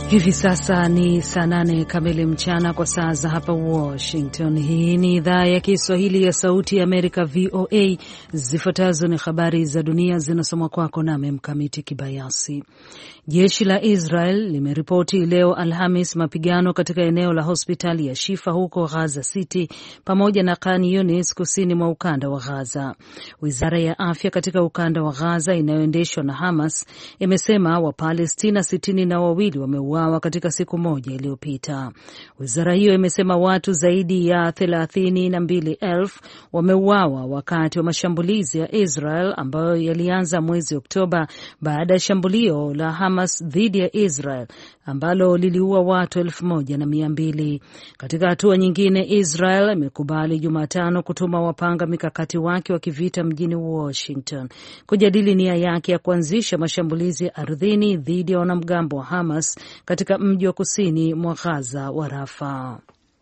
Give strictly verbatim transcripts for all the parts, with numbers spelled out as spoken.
Hivi sasa ni saa nane kamili mchana kwa saa za hapa Washington. Hii ni idhaa ya Kiswahili ya Sauti ya Amerika, V O A. Zifuatazo ni habari za dunia zinasomwa kwako nami Mkamiti Kibayasi. Jeshi la Israel limeripoti leo Alhamis mapigano katika eneo la hospitali ya Shifa huko Gaza City pamoja na Khan Yunis kusini mwa ukanda wa Gaza. Wizara ya afya katika ukanda wa Gaza inayoendeshwa na Hamas imesema Wapalestina sitini na wawili wameuawa katika siku moja iliyopita. Wizara hiyo imesema watu zaidi ya thelathini na mbili elfu wameuawa wakati wa mashambulizi ya Israel ambayo yalianza mwezi Oktoba baada ya shambulio la Hamas dhidi ya Israel ambalo liliua watu elfu moja na mia mbili. Katika hatua nyingine, Israel imekubali Jumatano kutuma wapanga mikakati wake wa kivita mjini Washington kujadili nia yake ya kuanzisha mashambulizi ya ardhini dhidi ya wanamgambo wa Hamas katika mji wa kusini mwa Gaza wa Rafah.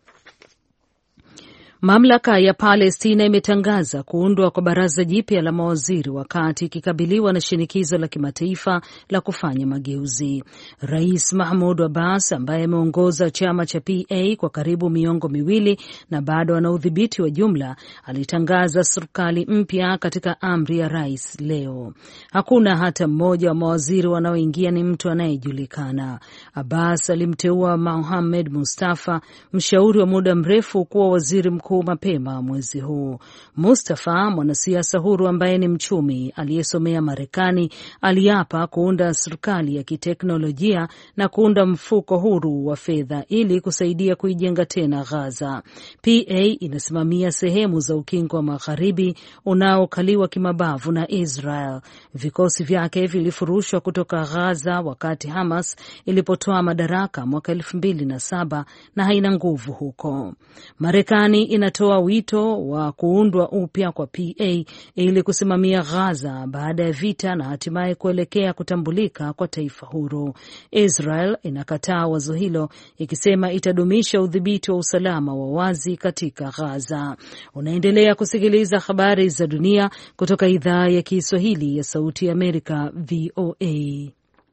Mamlaka ya Palestina imetangaza kuundwa kwa baraza jipya la mawaziri wakati ikikabiliwa na shinikizo la kimataifa la kufanya mageuzi. Rais Mahmoud Abbas ambaye ameongoza chama cha P A kwa karibu miongo miwili na bado ana udhibiti wa jumla, alitangaza serikali mpya katika amri ya rais leo. Hakuna hata mmoja wa mawaziri wanaoingia ni mtu anayejulikana. Abbas alimteua Mohamed Mustafa, mshauri wa muda mrefu, kuwa waziri mkuu mapema mwezi huu. Mustafa, mwanasiasa huru ambaye ni mchumi aliyesomea Marekani, aliapa kuunda serikali ya kiteknolojia na kuunda mfuko huru wa fedha ili kusaidia kuijenga tena Gaza. P A inasimamia sehemu za ukingo wa magharibi unaokaliwa kimabavu na Israel. Vikosi vyake vilifurushwa kutoka Gaza wakati Hamas ilipotoa madaraka mwaka elfu mbili na saba na haina nguvu huko. Marekani inatoa wito wa kuundwa upya kwa P A ili kusimamia Gaza baada ya vita na hatimaye kuelekea kutambulika kwa taifa huru. Israel inakataa wazo hilo ikisema itadumisha udhibiti wa usalama wa wazi katika Gaza. Unaendelea kusikiliza habari za dunia kutoka idhaa ya Kiswahili ya Sauti ya Amerika, V O A.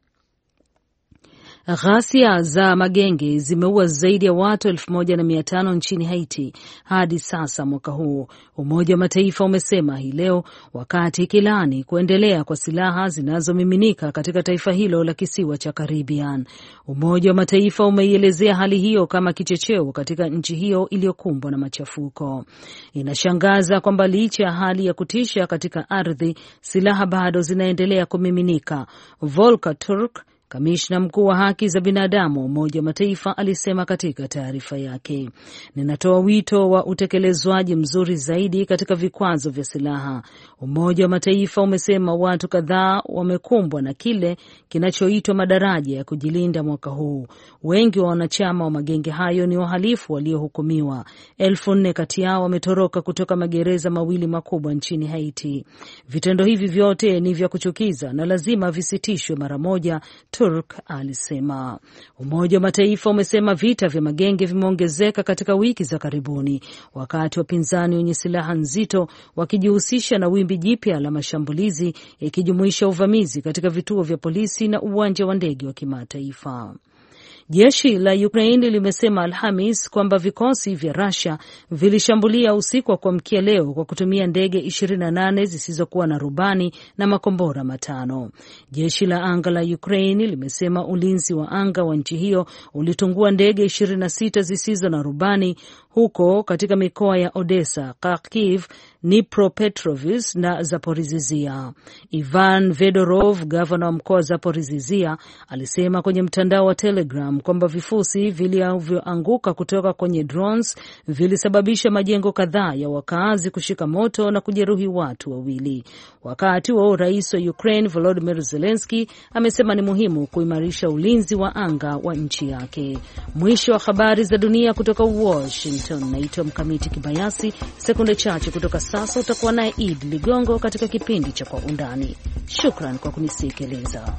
Ghasia za magenge zimeua zaidi ya watu elfu moja na mia tano nchini Haiti hadi sasa mwaka huu, Umoja wa Mataifa umesema hii leo, wakati kilani kuendelea kwa silaha zinazomiminika katika taifa hilo la kisiwa cha Caribbean. Umoja wa Mataifa umeielezea hali hiyo kama kichocheo katika nchi hiyo iliyokumbwa na machafuko. Inashangaza kwamba licha ya hali ya kutisha katika ardhi, silaha bado zinaendelea kumiminika. Volker Turk, kamishna mkuu wa haki za binadamu Umoja wa Mataifa, alisema katika taarifa yake, ninatoa wito wa utekelezwaji mzuri zaidi katika vikwazo vya silaha. Umoja wa Mataifa umesema watu kadhaa wamekumbwa na kile kinachoitwa madaraja ya kujilinda mwaka huu. Wengi wa wanachama wa magenge hayo ni wahalifu waliohukumiwa. Elfu nne kati yao wametoroka kutoka magereza mawili makubwa nchini Haiti. Vitendo hivi vyote ni vya kuchukiza na lazima visitishwe mara moja, Turk alisema. Umoja wa Mataifa umesema vita vya magenge vimeongezeka katika wiki za karibuni, wakati wapinzani wenye silaha nzito wakijihusisha na wimbi jipya la mashambulizi, ikijumuisha uvamizi katika vituo vya polisi na uwanja wa ndege wa kimataifa. Jeshi la Ukraine limesema Alhamis kwamba vikosi vya Russia vilishambulia usiku wa kuamkia leo kwa kutumia ndege ishirini na nane zisizokuwa na rubani na makombora matano. Jeshi la anga la Ukraine limesema ulinzi wa anga wa nchi hiyo ulitungua ndege ishirini na sita zisizo na rubani huko katika mikoa ya Odessa, Kharkiv, Dnipropetrovsk na Zaporizhzhia. Ivan Fedorov, gavana wa mkoa wa Zaporizhzhia, alisema kwenye mtandao wa Telegram kwamba vifusi vilivyoanguka kutoka kwenye drones vilisababisha majengo kadhaa ya wakaazi kushika moto na kujeruhi watu wawili. Wakati wa rais wa Ukraine Volodymyr Zelensky amesema ni muhimu kuimarisha ulinzi wa anga wa nchi yake. Mwisho wa habari za dunia kutoka Washington. Naitwa Mkamiti Kibayasi. Sekunde chache kutoka sasa utakuwa naye Id Ligongo katika kipindi cha Kwa Undani. Shukran kwa kunisikiliza.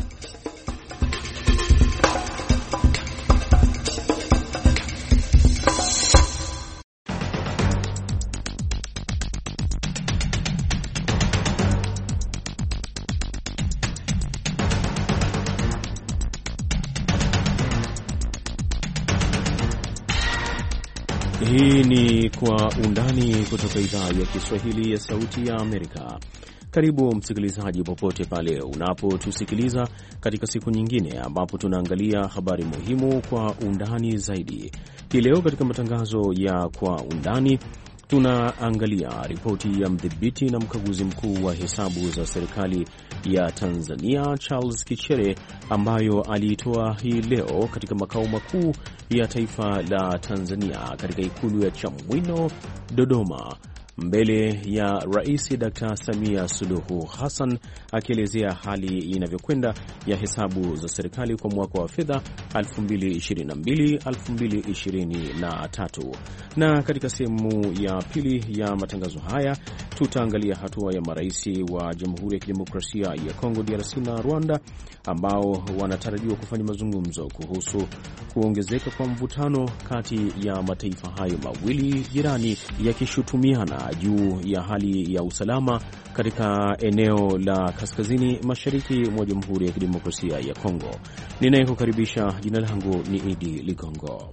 Hii ni Kwa Undani kutoka idhaa ya Kiswahili ya Sauti ya Amerika. Karibu msikilizaji, popote pale unapotusikiliza katika siku nyingine ambapo tunaangalia habari muhimu kwa undani zaidi. Hii leo katika matangazo ya Kwa Undani tunaangalia ripoti ya mdhibiti na mkaguzi mkuu wa hesabu za serikali ya Tanzania Charles Kichere ambayo aliitoa hii leo katika makao makuu ya taifa la Tanzania katika ikulu ya Chamwino, Dodoma, mbele ya Rais Daktari Samia Suluhu Hassan, akielezea hali inavyokwenda ya hesabu za serikali kwa mwaka wa fedha elfu mbili ishirini na mbili elfu mbili ishirini na tatu. Na katika sehemu ya pili ya matangazo haya tutaangalia hatua ya marais wa Jamhuri ya Kidemokrasia ya Kongo D R C na Rwanda ambao wanatarajiwa kufanya mazungumzo kuhusu kuongezeka kwa mvutano kati ya mataifa hayo mawili jirani, yakishutumiana juu ya hali ya usalama katika eneo la kaskazini mashariki mwa Jamhuri ya Kidemokrasia ya Kongo. Ninayekukaribisha, jina langu ni Idi Ligongo.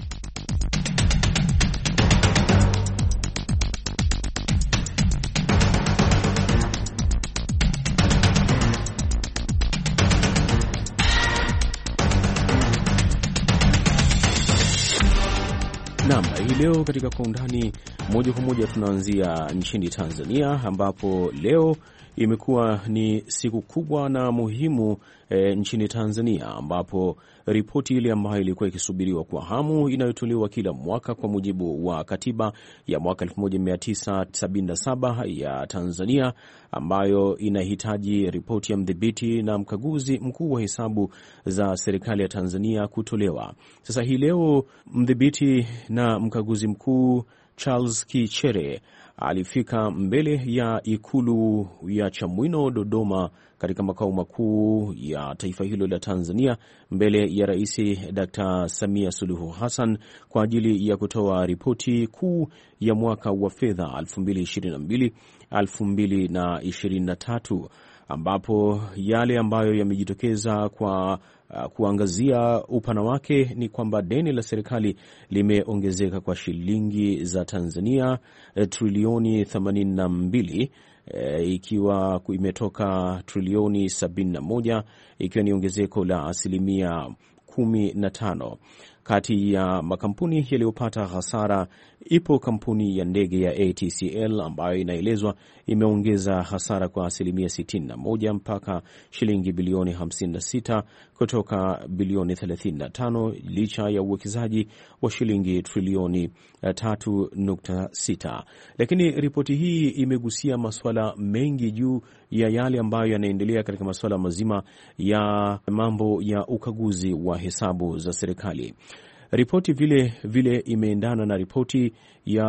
Naam, hii leo katika Kwa Undani moja kwa moja tunaanzia nchini Tanzania ambapo leo imekuwa ni siku kubwa na muhimu e, nchini Tanzania ambapo ripoti ile ambayo ilikuwa ikisubiriwa kwa hamu inayotolewa kila mwaka kwa mujibu wa katiba ya mwaka elfu moja mia tisa sabini na saba ya Tanzania ambayo inahitaji ripoti ya mdhibiti na mkaguzi mkuu wa hesabu za serikali ya Tanzania kutolewa. Sasa hii leo mdhibiti na mkaguzi mkuu Charles Kichere alifika mbele ya ikulu ya Chamwino, Dodoma, katika makao makuu ya taifa hilo la Tanzania, mbele ya Rais Daktari Samia Suluhu Hassan kwa ajili ya kutoa ripoti kuu ya mwaka wa fedha elfu mbili ishirini na mbili elfu mbili ishirini na tatu, ambapo yale ambayo yamejitokeza kwa uh, kuangazia upana wake ni kwamba deni la serikali limeongezeka kwa shilingi za Tanzania eh, trilioni themanini na mbili eh, ikiwa imetoka trilioni sabini na moja, ikiwa ni ongezeko la asilimia kumi na tano. Kati ya makampuni yaliyopata hasara ipo kampuni ya ndege ya A T C L ambayo inaelezwa imeongeza hasara kwa asilimia sitini na moja mpaka shilingi bilioni hamsini na sita kutoka bilioni thelathini na tano licha ya uwekezaji wa shilingi trilioni tatu nukta sita. Lakini ripoti hii imegusia masuala mengi juu ya yale ambayo yanaendelea katika masuala mazima ya mambo ya ukaguzi wa hesabu za serikali. Ripoti vile vile imeendana na ripoti ya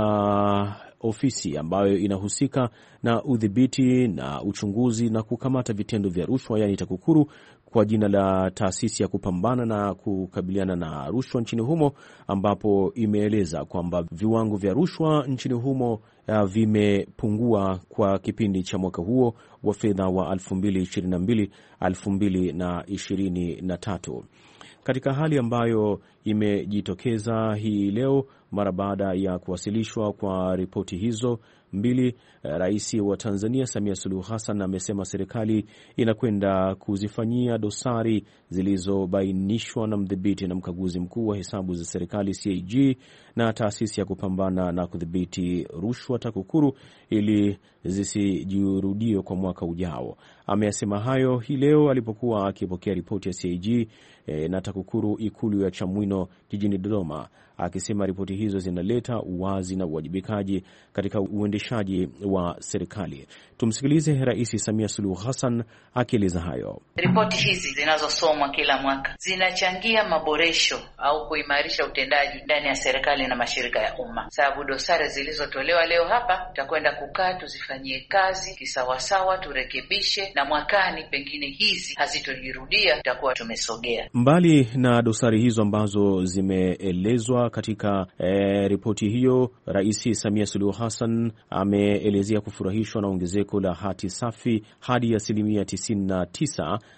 ofisi ambayo inahusika na udhibiti na uchunguzi na kukamata vitendo vya rushwa, yani TAKUKURU, kwa jina la taasisi ya kupambana na kukabiliana na rushwa nchini humo, ambapo imeeleza kwamba viwango vya rushwa nchini humo uh, vimepungua kwa kipindi cha mwaka huo wa fedha wa elfu mbili ishirini na mbili elfu mbili ishirini na tatu. Katika hali ambayo imejitokeza hii leo mara baada ya kuwasilishwa kwa ripoti hizo mbili, Rais wa Tanzania Samia Suluhu Hassan amesema serikali inakwenda kuzifanyia dosari zilizobainishwa na mdhibiti na mkaguzi mkuu wa hesabu za serikali C A G na taasisi ya kupambana na kudhibiti rushwa TAKUKURU ili zisijirudie kwa mwaka ujao. Ameyasema hayo hii leo alipokuwa akipokea ripoti ya C A G e, na TAKUKURU ikulu ya Chamwino jijini Dodoma, akisema ripoti hizo zinaleta uwazi na uwajibikaji katika uendeshaji wa serikali. Tumsikilize Rais Samia Suluhu Hassan akieleza hayo. Ripoti hizi zinazosomwa kila mwaka zinachangia maboresho au kuimarisha utendaji ndani ya serikali na mashirika ya umma. Sababu dosari zilizotolewa leo hapa tutakwenda kukaa tuzifanyie kazi kisawasawa, turekebishe, na mwakani pengine hizi hazitojirudia, tutakuwa tumesogea mbali. Na dosari hizo ambazo zimeelezwa katika e, ripoti hiyo, Rais Samia Suluhu Hassan ameelezea kufurahishwa na ongezeko la hati safi hadi asilimia tisini na tisa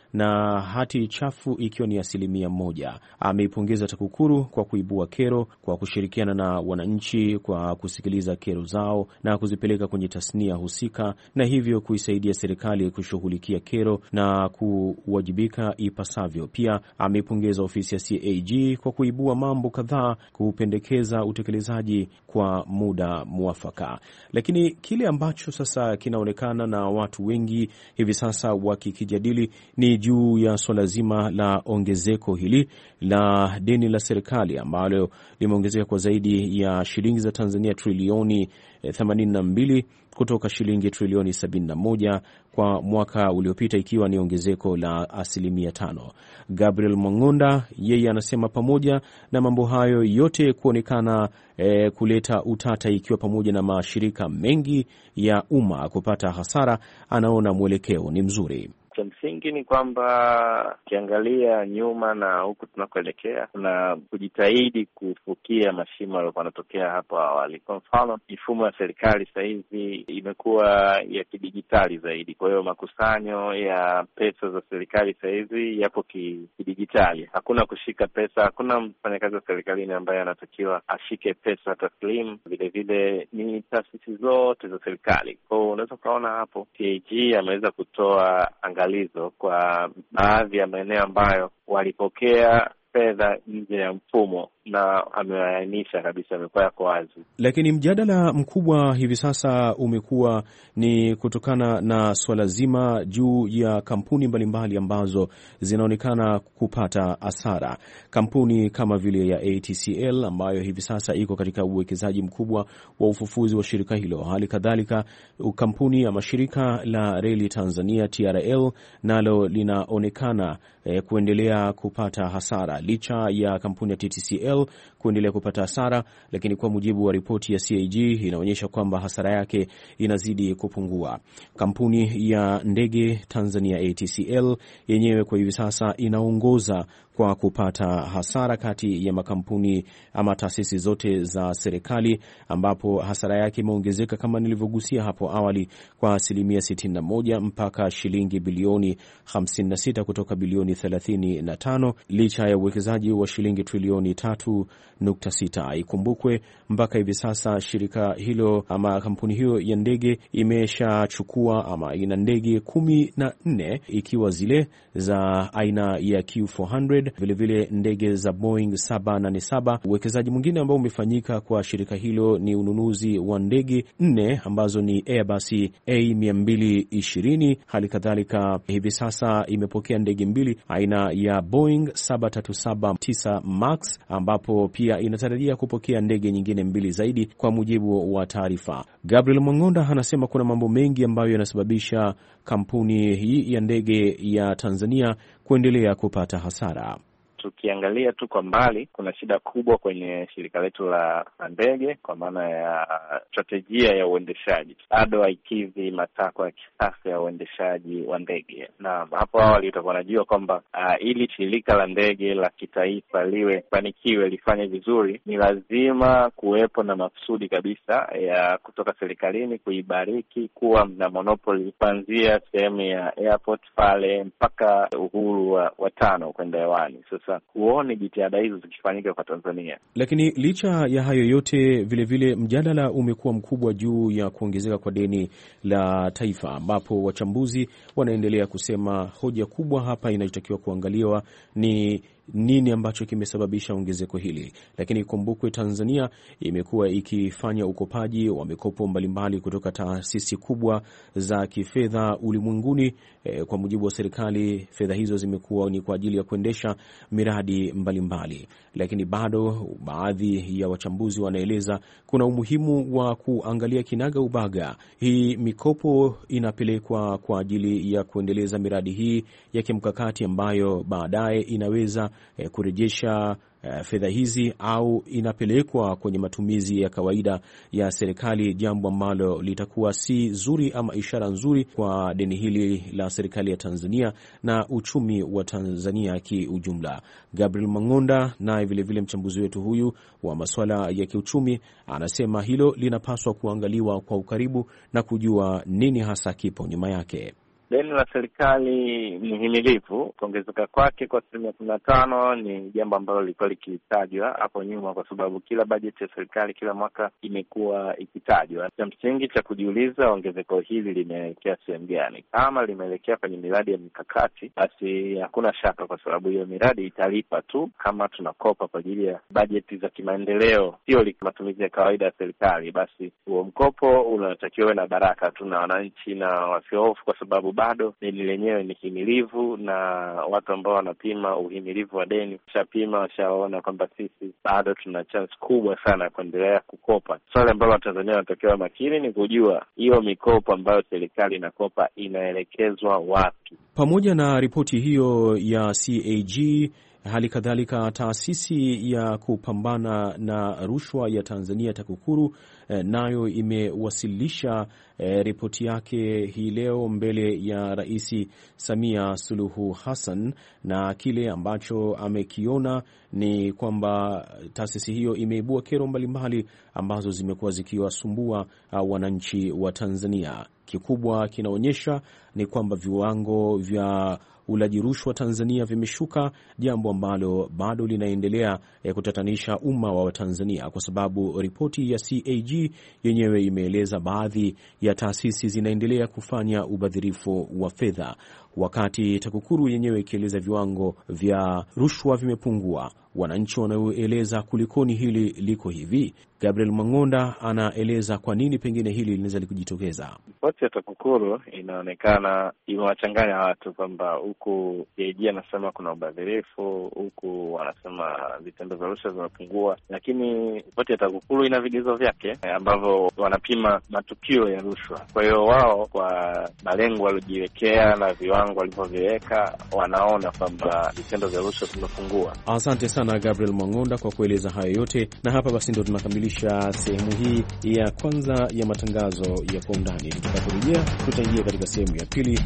na hati chafu ikiwa ni asilimia moja. Ameipongeza TAKUKURU kwa kuibua kero, kwa kushirikiana na wananchi kwa kusikiliza kero zao na kuzipeleka kwenye tasnia husika, na hivyo kuisaidia serikali kushughulikia kero na kuwajibika ipasavyo. Pia ameipongeza ofisi ya C A G kwa kuibua mambo kadhaa, kupendekeza utekelezaji kwa muda mwafaka. Lakini kile ambacho sasa kinaonekana na watu wengi hivi sasa wakikijadili ni juu ya swala zima la ongezeko hili la deni la serikali ambalo limeongezeka kwa zaidi ya shilingi za Tanzania trilioni themanini na mbili kutoka shilingi trilioni sabini na moja kwa mwaka uliopita, ikiwa ni ongezeko la asilimia tano. Gabriel Mwang'onda yeye anasema pamoja na mambo hayo yote kuonekana e, kuleta utata, ikiwa pamoja na mashirika mengi ya umma kupata hasara, anaona mwelekeo ni mzuri. Cha msingi ni kwamba ukiangalia nyuma na huku tunakoelekea, kuna kujitahidi kufukia mashimo yaliokuwa yanatokea hapo awali. Kwa mfano, mifumo ya serikali sasa hivi imekuwa ya kidijitali zaidi. Kwa hiyo makusanyo ya pesa za serikali sasa hivi yapo kidijitali. Hakuna kushika pesa, hakuna mfanyakazi wa serikalini ambaye anatakiwa ashike pesa taslimu. Vile vile ni taasisi zote za serikali. Kwa hiyo unaweza kuona hapo T A G ameweza kutoa angalizo kwa baadhi ya maeneo ambayo walipokea fedha nje ya mfumo, na ameainisha kabisa, amekuwa yako wazi. Lakini mjadala mkubwa hivi sasa umekuwa ni kutokana na swala zima juu ya kampuni mbalimbali ambazo zinaonekana kupata hasara. Kampuni kama vile ya A T C L ambayo hivi sasa iko katika uwekezaji mkubwa wa ufufuzi wa shirika hilo. Hali kadhalika kampuni ya mashirika la Reli Tanzania T R L nalo linaonekana eh, kuendelea kupata hasara licha ya kampuni ya T T C L kuendelea kupata hasara, lakini kwa mujibu wa ripoti ya C A G inaonyesha kwamba hasara yake inazidi kupungua. Kampuni ya ndege Tanzania A T C L yenyewe kwa hivi sasa inaongoza kwa kupata hasara kati ya makampuni ama taasisi zote za serikali, ambapo hasara yake imeongezeka kama nilivyogusia hapo awali kwa asilimia sitini na moja mpaka shilingi bilioni hamsini na sita kutoka bilioni thelathini na tano licha ya uwekezaji wa shilingi trilioni tatu nukta sita. Ikumbukwe mpaka hivi sasa shirika hilo ama kampuni hiyo ya ndege imeshachukua ama ina ndege kumi na nne, ikiwa zile za aina ya Q nne mia, vile vile ndege za Boeing saba nane saba. Uwekezaji mwingine ambao umefanyika kwa shirika hilo ni ununuzi wa ndege nne ambazo ni Airbus A mia mbili ishirini. Hali kadhalika hivi sasa imepokea ndege mbili aina ya Boeing saba tatu saba tisa Max, ambapo pia inatarajia kupokea ndege nyingine mbili zaidi kwa mujibu wa taarifa. Gabriel Mwang'onda anasema kuna mambo mengi ambayo yanasababisha kampuni hii ya ndege ya Tanzania kuendelea kupata hasara. Tukiangalia tu kwa mbali, kuna shida kubwa kwenye shirika letu la ndege kwa maana ya strategia ya uendeshaji. Bado haikidhi matakwa ya kisasa ya uendeshaji wa ndege. Na hapo awali utakuwa unajua kwamba uh, ili shirika la ndege la kitaifa liwe fanikiwe, lifanye vizuri, ni lazima kuwepo na makusudi kabisa ya kutoka serikalini kuibariki kuwa na monopoly kuanzia sehemu ya airport pale mpaka uhuru wa, wa tano kwenda hewani. Sasa huoni jitihada hizo zikifanyika kwa Tanzania. Lakini licha ya hayo yote, vile vile mjadala umekuwa mkubwa juu ya kuongezeka kwa deni la taifa, ambapo wachambuzi wanaendelea kusema hoja kubwa hapa inayotakiwa kuangaliwa ni nini ambacho kimesababisha ongezeko hili. Lakini kumbukwe Tanzania imekuwa ikifanya ukopaji wa mikopo mbalimbali kutoka taasisi kubwa za kifedha ulimwenguni. E, kwa mujibu wa serikali fedha hizo zimekuwa ni kwa ajili ya kuendesha miradi mbalimbali. Lakini bado baadhi ya wachambuzi wanaeleza kuna umuhimu wa kuangalia kinaga ubaga. Hii mikopo inapelekwa kwa ajili ya kuendeleza miradi hii ya kimkakati ambayo baadaye inaweza eh, kurejesha eh, fedha hizi, au inapelekwa kwenye matumizi ya kawaida ya serikali, jambo ambalo litakuwa si zuri ama ishara nzuri kwa deni hili la serikali ya Tanzania na uchumi wa Tanzania kiujumla. Gabriel Mwang'onda naye vile vile mchambuzi wetu huyu wa masuala ya kiuchumi anasema hilo linapaswa kuangaliwa kwa ukaribu na kujua nini hasa kipo nyuma yake. Deni la serikali ni himilivu. Kuongezeka kwake kwa asilimia kumi na tano ni jambo ambalo lilikuwa likitajwa hapo nyuma, kwa sababu kila bajeti ya serikali kila mwaka imekuwa ikitajwa. Cha msingi cha kujiuliza, ongezeko hili limeelekea sehemu gani? Kama limeelekea kwenye miradi ya mikakati, basi hakuna shaka, kwa sababu hiyo miradi italipa tu. Kama tunakopa kwa ajili ya bajeti za kimaendeleo, sio matumizi ya kawaida ya serikali, basi huo mkopo unatakiwa na baraka tu na wananchi na wasiohofu, kwa sababu bado deni lenyewe ni himilivu, na watu ambao wanapima uhimilivu wa deni washapima, washaona kwamba sisi bado tuna chance kubwa sana ya kuendelea kukopa. Swali ambalo Watanzania wanatakiwa makini ni kujua hiyo mikopo ambayo serikali inakopa inaelekezwa wapi. Pamoja na ripoti hiyo ya C A G, hali kadhalika taasisi ya kupambana na rushwa ya Tanzania TAKUKURU eh, nayo imewasilisha eh, ripoti yake hii leo mbele ya Rais Samia Suluhu Hassan, na kile ambacho amekiona ni kwamba taasisi hiyo imeibua kero mbalimbali ambazo zimekuwa zikiwasumbua uh, wananchi wa Tanzania. Kikubwa kinaonyesha ni kwamba viwango vya ulaji rushwa Tanzania vimeshuka, jambo ambalo bado linaendelea eh, kutatanisha umma wa Tanzania, kwa sababu ripoti ya C A G yenyewe imeeleza baadhi ya taasisi zinaendelea kufanya ubadhirifu wa fedha, wakati TAKUKURU yenyewe ikieleza viwango vya rushwa vimepungua. Wananchi wanaoeleza kulikoni hili liko hivi. Gabriel Mang'onda anaeleza kwa nini pengine hili linaweza likujitokeza. Ripoti ya TAKUKURU inaonekana imewachanganya watu, kwamba huku C A G anasema kuna ubadhirifu, huku wanasema vitendo vya rushwa vimepungua, lakini ripoti ya TAKUKURU ina vigezo vyake ambavyo wanapima matukio ya rushwa. Kwa hiyo wao kwa malengo waliojiwekea na viwango walivyoviweka, wanaona kwamba vitendo vya rushwa vimepungua. Asante sana Gabriel Mang'onda kwa kueleza hayo yote, na hapa basi ndio tunakamilisha sehemu hii ya kwanza ya matangazo ya Kwa Undani. Tutakaporejea tutaingia katika sehemu ya pili.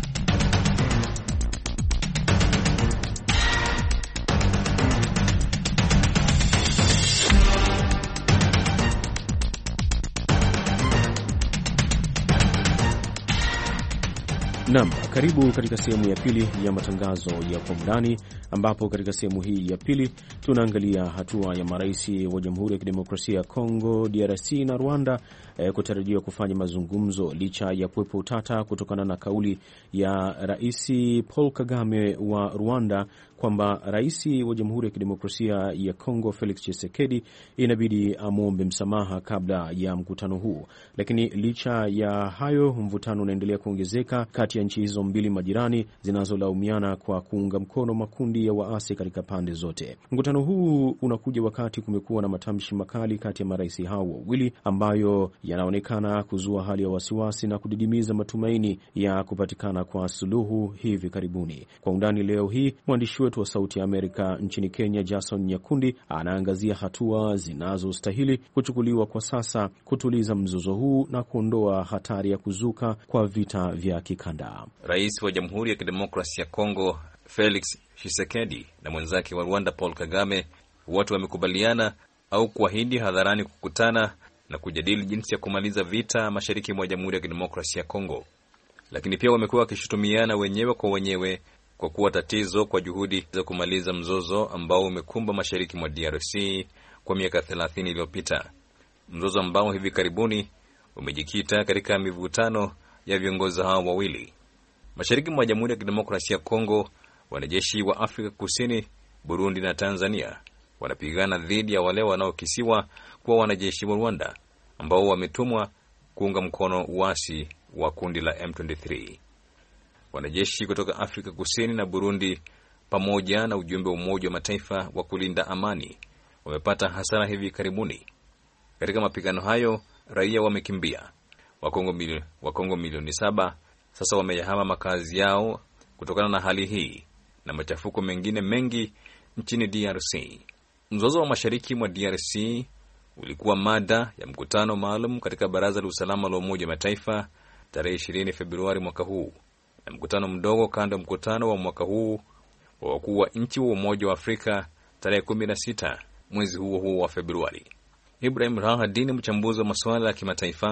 Naam, karibu katika sehemu ya pili ya matangazo ya Kwa Undani, ambapo katika sehemu hii ya pili tunaangalia hatua ya marais wa Jamhuri ya Kidemokrasia ya Kongo D R C na Rwanda eh, kutarajiwa kufanya mazungumzo licha ya kuwepo utata kutokana na kauli ya Rais Paul Kagame wa Rwanda kwamba rais wa Jamhuri ya Kidemokrasia ya Kongo Felix Tshisekedi inabidi amwombe msamaha kabla ya mkutano huu. Lakini licha ya hayo, mvutano unaendelea kuongezeka kati ya nchi hizo mbili majirani zinazolaumiana kwa kuunga mkono makundi ya waasi katika pande zote. Mkutano huu unakuja wakati kumekuwa na matamshi makali kati ya marais hao wawili ambayo yanaonekana kuzua hali ya wasiwasi na kudidimiza matumaini ya kupatikana kwa suluhu hivi karibuni. Kwa Undani leo hii, mwandishi wetu wa Sauti ya Amerika nchini Kenya Jason Nyakundi anaangazia hatua zinazostahili kuchukuliwa kwa sasa kutuliza mzozo huu na kuondoa hatari ya kuzuka kwa vita vya kikanda. Rais wa Jamhuri ya Kidemokrasia ya Kongo Felix Tshisekedi na mwenzake wa Rwanda Paul Kagame wote wamekubaliana au kuahidi hadharani kukutana na kujadili jinsi ya kumaliza vita mashariki mwa Jamhuri ya Kidemokrasia ya Kongo. Lakini pia wamekuwa wakishutumiana wenyewe kwa wenyewe kwa kuwa tatizo kwa juhudi za kumaliza mzozo ambao umekumba mashariki mwa D R C kwa miaka thelathini iliyopita. Mzozo ambao hivi karibuni umejikita katika mivutano ya viongozi hao wawili. Mashariki mwa Jamhuri ya Kidemokrasia ya Kongo, wanajeshi wa Afrika Kusini, Burundi na Tanzania wanapigana dhidi ya wale wanaokisiwa kuwa wanajeshi wa Rwanda ambao wametumwa kuunga mkono uasi wa kundi la M ishirini na tatu. Wanajeshi kutoka Afrika Kusini na Burundi pamoja na ujumbe wa Umoja wa Mataifa wa kulinda amani wamepata hasara hivi karibuni. Katika mapigano hayo, raia wamekimbia. Wakongo milioni Wakongo milioni saba sasa wameyahama makazi yao kutokana na hali hii na machafuko mengine mengi nchini D R C. Mzozo wa mashariki mwa D R C ulikuwa mada ya mkutano maalum katika Baraza la Usalama la Umoja wa Mataifa tarehe ishirini Februari mwaka huu, na mkutano mdogo kando ya mkutano wa mwaka huu wa wakuu wa nchi wa Umoja wa Afrika tarehe kumi na sita mwezi huo huo wa Februari. Ibrahim Rahadini, mchambuzi wa masuala ya kimataifa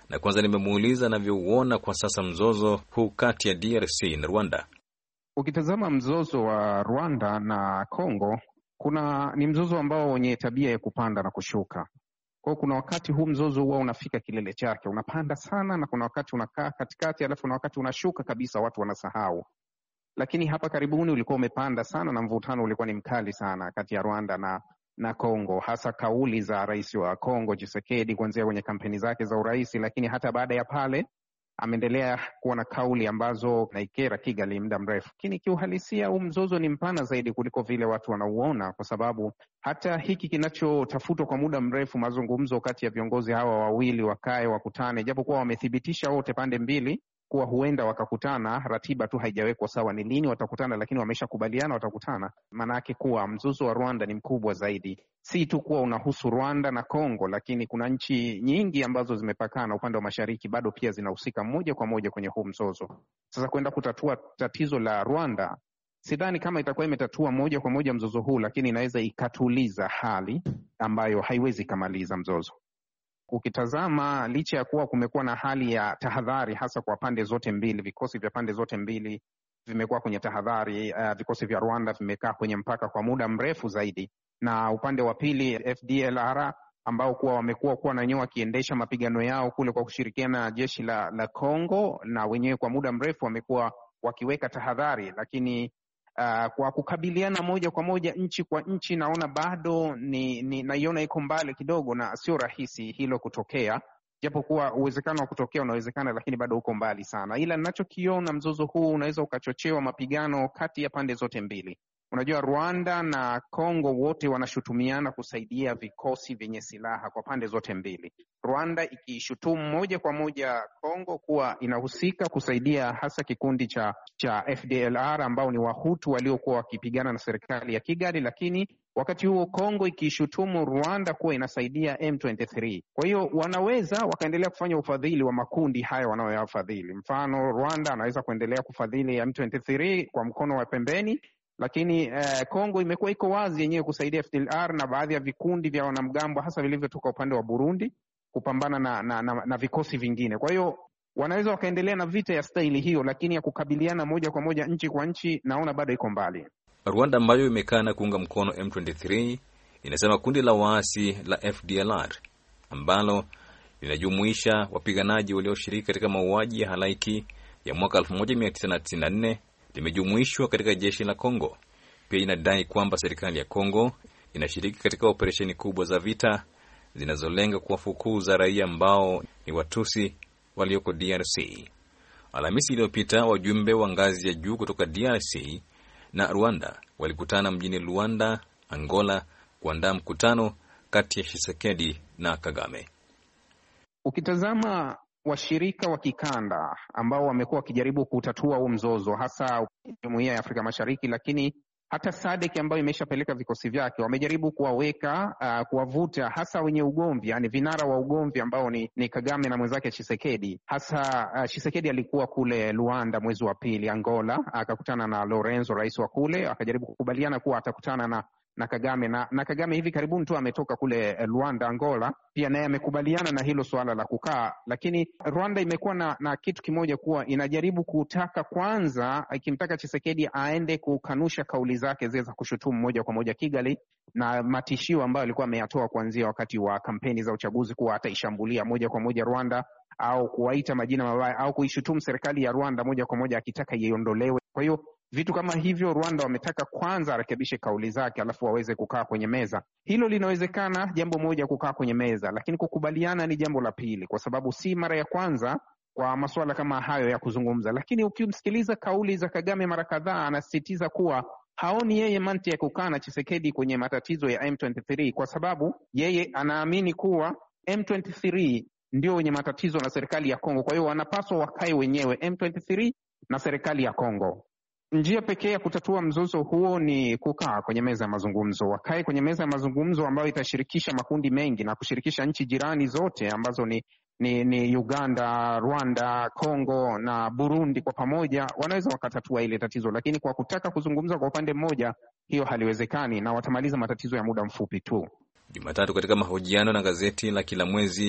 na kwanza nimemuuliza anavyouona kwa sasa mzozo huu kati ya D R C na Rwanda. Ukitazama mzozo wa Rwanda na Kongo, kuna ni mzozo ambao wenye tabia ya kupanda na kushuka. Kwa kuna wakati huu mzozo huwa unafika kilele chake, unapanda sana, na kuna wakati unakaa katikati, alafu kuna wakati unashuka kabisa, watu wanasahau. Lakini hapa karibuni ulikuwa umepanda sana na mvutano ulikuwa ni mkali sana kati ya Rwanda na na Kongo, hasa kauli za rais wa Kongo Tshisekedi kuanzia kwenye kampeni zake za urais, lakini hata baada ya pale ameendelea kuwa na kauli ambazo naikera Kigali muda mrefu. Lakini kiuhalisia huu mzozo ni mpana zaidi kuliko vile watu wanauona, kwa sababu hata hiki kinachotafutwa kwa muda mrefu, mazungumzo kati ya viongozi hawa wawili wakae wakutane, japo kuwa wamethibitisha wote pande mbili kuwa huenda wakakutana, ratiba tu haijawekwa sawa ni lini watakutana, lakini wameshakubaliana watakutana. Maana yake kuwa mzozo wa Rwanda ni mkubwa zaidi, si tu kuwa unahusu Rwanda na Kongo, lakini kuna nchi nyingi ambazo zimepakana upande wa mashariki bado pia zinahusika moja kwa moja kwenye huu mzozo. Sasa kwenda kutatua tatizo la Rwanda, sidhani kama itakuwa imetatua moja kwa moja mzozo huu, lakini inaweza ikatuliza hali ambayo haiwezi kamaliza mzozo. Ukitazama, licha ya kuwa kumekuwa na hali ya tahadhari hasa kwa pande zote mbili, vikosi vya pande zote mbili vimekuwa kwenye tahadhari. Uh, vikosi vya Rwanda vimekaa kwenye mpaka kwa muda mrefu zaidi, na upande wa pili F D L R ambao kuwa wamekuwa kuwa na wenyewe wakiendesha mapigano yao kule kwa kushirikiana na jeshi la la Kongo, na wenyewe kwa muda mrefu wamekuwa wakiweka tahadhari, lakini Uh, kwa kukabiliana moja kwa moja nchi kwa nchi, naona bado ni, ni naiona iko mbali kidogo, na sio rahisi hilo kutokea, japo kuwa uwezekano wa kutokea unawezekana, lakini bado uko mbali sana. Ila ninachokiona mzozo huu unaweza ukachochewa mapigano kati ya pande zote mbili. Unajua, Rwanda na Kongo wote wanashutumiana kusaidia vikosi vyenye silaha kwa pande zote mbili. Rwanda ikishutumu moja kwa moja Kongo kuwa inahusika kusaidia hasa kikundi cha cha F D L R ambao ni Wahutu waliokuwa wakipigana na serikali ya Kigali, lakini wakati huo Kongo ikishutumu Rwanda kuwa inasaidia M ishirini na tatu. Kwa hiyo wanaweza wakaendelea kufanya ufadhili wa makundi haya wanayoyafadhili. Mfano, Rwanda anaweza kuendelea kufadhili M ishirini na tatu kwa mkono wa pembeni, lakini eh, Kongo imekuwa iko wazi yenyewe kusaidia F D L R na baadhi ya vikundi vya wanamgambo hasa vilivyotoka upande wa Burundi kupambana na, na, na, na vikosi vingine. Kwa hiyo wanaweza wakaendelea na vita ya staili hiyo, lakini ya kukabiliana moja kwa moja nchi kwa nchi naona bado iko mbali. Rwanda ambayo imekana kuunga mkono M ishirini na tatu inasema kundi la waasi la F D L R ambalo linajumuisha wapiganaji walioshiriki katika mauaji ya halaiki ya mwaka elfu moja mia tisa tisini na nne limejumuishwa katika jeshi la Kongo. Pia inadai kwamba serikali ya Kongo inashiriki katika operesheni kubwa za vita zinazolenga kuwafukuza raia ambao ni Watusi walioko D R C. Alhamisi iliyopita wajumbe wa ngazi ya juu kutoka D R C na Rwanda walikutana mjini Luanda, Angola, kuandaa mkutano kati ya Tshisekedi na Kagame. Ukitazama washirika wa kikanda ambao wamekuwa wakijaribu kutatua huu mzozo, hasa Jumuiya ya Afrika Mashariki, lakini hata S A D C ambayo imeshapeleka vikosi vyake, wamejaribu kuwaweka uh, kuwavuta hasa wenye ugomvi, yani vinara wa ugomvi ambao ni, ni Kagame na mwenzake Tshisekedi. Hasa uh, Tshisekedi alikuwa kule Luanda mwezi wa pili Angola, akakutana na Lorenzo, rais wa kule, akajaribu kukubaliana kuwa atakutana na na Kagame na, na Kagame hivi karibuni tu ametoka kule Luanda Angola, pia naye amekubaliana na hilo swala la kukaa. Lakini Rwanda imekuwa na, na kitu kimoja kuwa inajaribu kutaka kwanza, ikimtaka Tshisekedi aende kukanusha kauli zake zile za kushutumu moja kwa moja Kigali na matishio ambayo alikuwa ameyatoa kuanzia wakati wa kampeni za uchaguzi kuwa ataishambulia moja kwa moja Rwanda au kuwaita majina mabaya au kuishutumu serikali ya Rwanda moja kwa moja akitaka iondolewe. Kwa hiyo vitu kama hivyo Rwanda wametaka kwanza arekebishe kauli zake alafu waweze kukaa kwenye meza. Hilo linawezekana, jambo moja kukaa kwenye meza, lakini kukubaliana ni jambo la pili, kwa sababu si mara ya kwanza kwa masuala kama hayo ya kuzungumza. Lakini ukimsikiliza kauli za Kagame mara kadhaa, anasisitiza kuwa haoni yeye mantiki ya kukaa na Tshisekedi kwenye matatizo ya M ishirini na tatu, kwa sababu yeye anaamini kuwa M ishirini na tatu ndio wenye matatizo na serikali ya Kongo. Kwa hiyo wanapaswa wakae wenyewe M ishirini na tatu na serikali ya Kongo. Njia pekee ya kutatua mzozo huo ni kukaa kwenye meza ya mazungumzo. Wakae kwenye meza ya mazungumzo ambayo itashirikisha makundi mengi na kushirikisha nchi jirani zote ambazo ni ni, ni Uganda, Rwanda, Kongo na Burundi. Kwa pamoja wanaweza wakatatua ile tatizo, lakini kwa kutaka kuzungumza kwa upande mmoja, hiyo haliwezekani na watamaliza matatizo ya muda mfupi tu. Jumatatu, katika mahojiano na gazeti la kila mwezi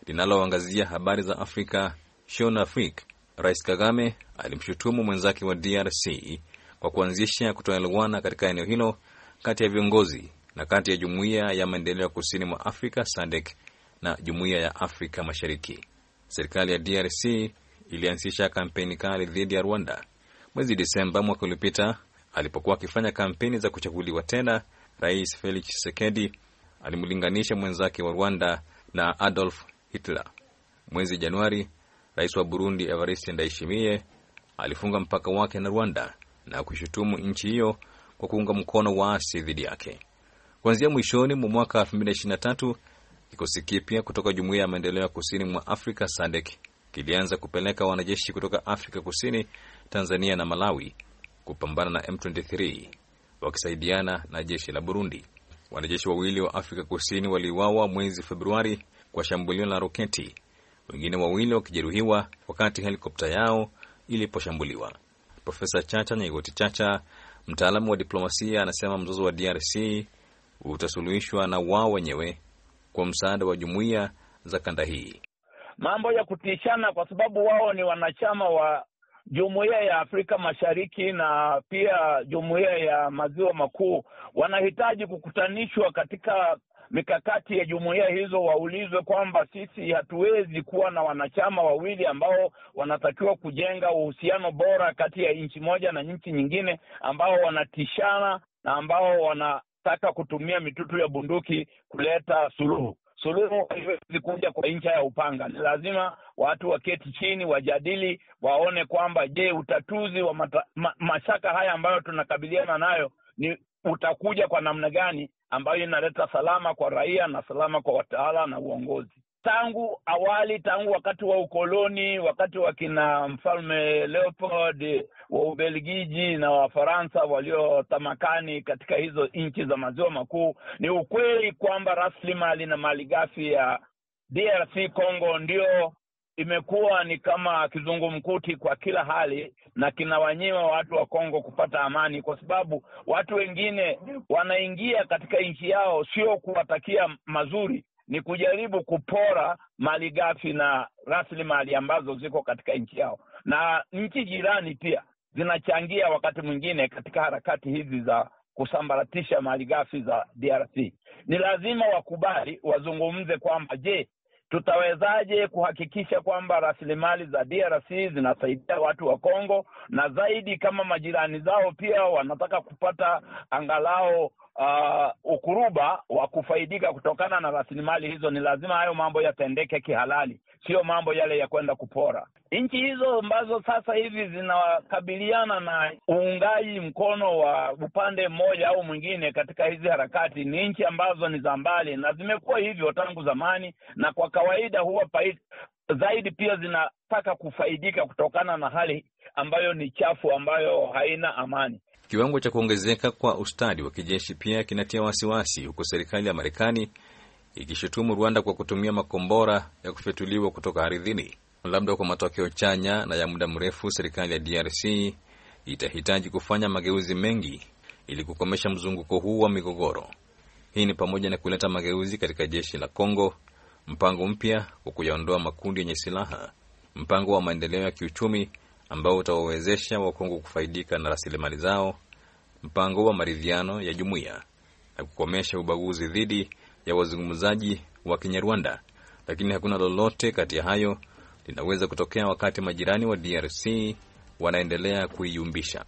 linaloangazia habari za Afrika, Jeune Afrique. Rais Kagame alimshutumu mwenzake wa D R C kwa kuanzisha kutoelewana katika eneo hilo kati ya viongozi na kati ya Jumuiya ya Maendeleo Kusini mwa Afrika S A D C na Jumuiya ya Afrika Mashariki. Serikali ya D R C ilianzisha kampeni kali dhidi ya Rwanda mwezi Desemba mwaka uliopita. Alipokuwa akifanya kampeni za kuchaguliwa tena, Rais Felix Tshisekedi alimlinganisha mwenzake wa Rwanda na Adolf Hitler. Mwezi Januari, Rais wa Burundi Evariste Ndayishimiye alifunga mpaka wake na Rwanda na kushutumu nchi hiyo kwa kuunga mkono waasi dhidi yake. Kuanzia mwishoni mwa mwaka elfu mbili ishirini na tatu, kikosi kipya kutoka Jumuiya ya Maendeleo Kusini mwa Afrika S A D C kilianza kupeleka wanajeshi kutoka Afrika Kusini, Tanzania na Malawi kupambana na M ishirini na tatu wakisaidiana na jeshi la Burundi. Wanajeshi wawili wa Afrika Kusini waliuawa mwezi Februari kwa shambulio la roketi, wengine wawili wakijeruhiwa wakati helikopta yao iliposhambuliwa. Profesa Chacha Nyaigoti Chacha, mtaalamu wa diplomasia, anasema mzozo wa D R C utasuluhishwa na wao wenyewe kwa msaada wa jumuiya za kanda hii. Mambo ya kutishana kwa sababu wao ni wanachama wa Jumuiya ya Afrika Mashariki na pia Jumuiya ya Maziwa Makuu, wanahitaji kukutanishwa katika mikakati ya jumuiya hizo. Waulizwe kwamba sisi hatuwezi kuwa na wanachama wawili ambao wanatakiwa kujenga uhusiano bora kati ya nchi moja na nchi nyingine, ambao wanatishana na ambao wanataka kutumia mitutu ya bunduki kuleta suluhu. Suluhu haiwezi kuja kwa ncha ya upanga. Ni lazima watu waketi chini, wajadili, waone kwamba je, utatuzi wa mata, ma, mashaka haya ambayo tunakabiliana nayo ni utakuja kwa namna gani ambayo inaleta salama kwa raia na salama kwa watawala na uongozi. Tangu awali, tangu wakati wa ukoloni, wakati wa kina Mfalme Leopold wa Ubelgiji na wa Faransa waliotamakani katika hizo nchi za Maziwa Makuu, ni ukweli kwamba rasilimali na malighafi ya D R C Congo ndio imekuwa ni kama kizungumkuti kwa kila hali, na kinawanyima watu wa Kongo kupata amani, kwa sababu watu wengine wanaingia katika nchi yao sio kuwatakia mazuri, ni kujaribu kupora malighafi na rasilimali ambazo ziko katika nchi yao. Na nchi jirani pia zinachangia wakati mwingine katika harakati hizi za kusambaratisha malighafi za D R C. Ni lazima wakubali, wazungumze kwamba je, tutawezaje kuhakikisha kwamba rasilimali za D R C zinasaidia watu wa Kongo, na zaidi kama majirani zao pia wanataka kupata angalau uh, ukuruba wa kufaidika kutokana na rasilimali hizo. Ni lazima hayo mambo yatendeke kihalali, sio mambo yale ya kwenda kupora. Nchi hizo ambazo sasa hivi zinakabiliana na uungaji mkono wa upande mmoja au mwingine katika hizi harakati ni nchi ambazo ni za mbali, na zimekuwa hivyo tangu zamani, na kwa kawaida huwa paid, zaidi pia zinataka kufaidika kutokana na hali ambayo ni chafu, ambayo haina amani. Kiwango cha kuongezeka kwa ustadi wa kijeshi pia kinatia wasiwasi, huku serikali ya Marekani ikishutumu Rwanda kwa kutumia makombora ya kufyatuliwa kutoka ardhini. Labda kwa matokeo chanya na ya muda mrefu, serikali ya D R C itahitaji kufanya mageuzi mengi ili kukomesha mzunguko huu wa migogoro. Hii ni pamoja na kuleta mageuzi katika jeshi la Kongo, mpango mpya wa kuyaondoa makundi yenye silaha, mpango wa maendeleo ya kiuchumi ambao utawawezesha wa Kongo kufaidika na rasilimali zao, mpango wa maridhiano ya jumuiya na kukomesha ubaguzi dhidi ya wazungumzaji wa Kinyarwanda. Lakini hakuna lolote kati ya hayo linaweza kutokea wakati majirani wa D R C wanaendelea kuiyumbisha.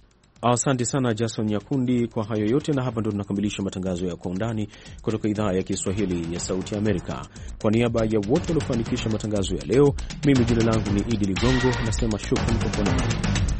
Asante sana Jason Nyakundi kwa hayo yote, na hapa ndo tunakamilisha matangazo ya Kwa Undani kutoka idhaa ya Kiswahili ya Sauti ya Amerika. Kwa niaba ya wote waliofanikisha matangazo ya leo, mimi jina langu ni Idi Ligongo, nasema shukrani kwa kuwa nami.